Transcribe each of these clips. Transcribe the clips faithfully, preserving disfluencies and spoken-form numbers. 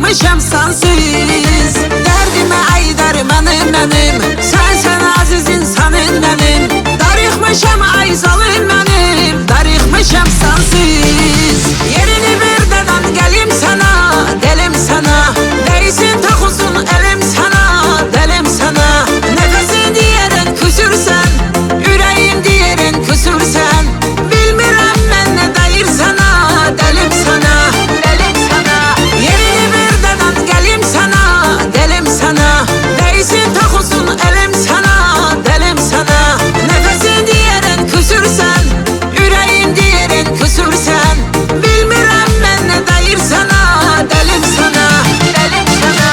darıxmışam sensiz. Derdime ay dermanım benim, sensen aziz insanım benim. Darıxmışam ay zalim benim, darıxmışam sensiz. Yerini ver deden gelim sana, delim sana. Değilsin takusun elim sana, delim sana. Nefesin diyerin küsürsen, yüreğim diyerin küsürsen. Bilmirem ben ne deyir sana, delim sana, delim sana. Yerini ver deden gelim sana, delim sana. Değilsin takusun elim sana, delim sana. Nefesin diyerin küsürsen, yüreğim diyerin küsürsen. Bilmirem ben ne deyir sana, delim sana, delim sana.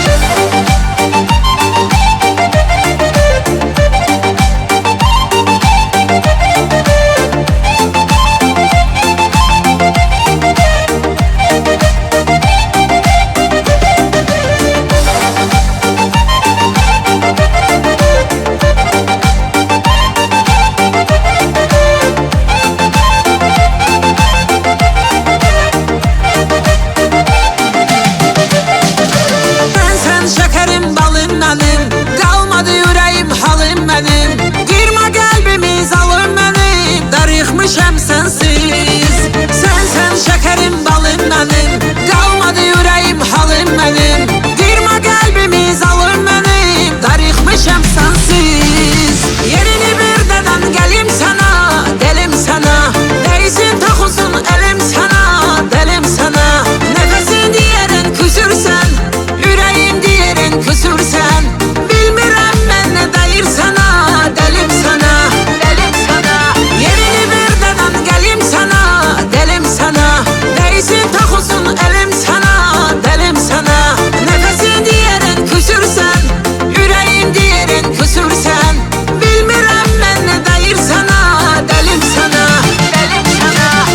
Ben sen şekerim balım benim, kalmadı yüreğim halim benim. Girme kalbimi zalim benim, darıxmışam sensiz. Sen sen şekerim balım benim, kalmadı yüreğim halim benim. Girme kalbimi zalim benim, darıxmışam sensiz. Yerini ver deden gelim sana, delim sana. Değilsin takusun elim sana, delim sana. Nefesin diyerin küsürsen, yüreğim diyerin küsürsen. Bilmirem ben ne deyir sana, delim sana, delim sana. Yerini ver deden gelim sana, delim sana. Değilsin takusun elim sana, delim sana. Nefesin diyerin küsürsen, yüreğim diyerin küsürsen. Bilmirem ben ne deyir sana, delim sana, delim sana.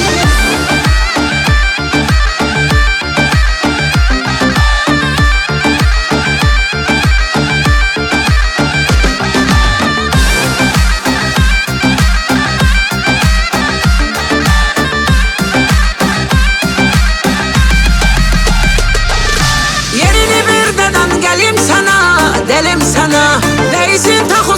Yerini ver deden gelim sana, delim sana. Değilsin takusun